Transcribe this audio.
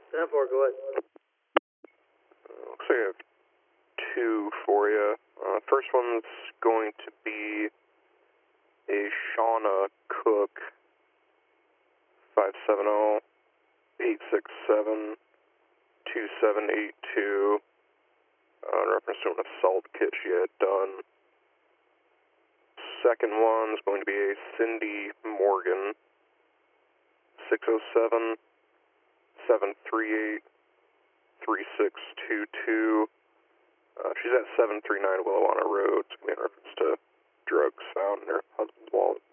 10-4, go ahead. Looks like I have two for you. First one's going to be a Shauna Cook 570-867-2782 in reference to an assault kit she had done. Second one's going to be a Cindy Morgan 607-738-3622. She's at 739 Willowanna Road. It's going to be in reference to drugs found in her husband's wallet.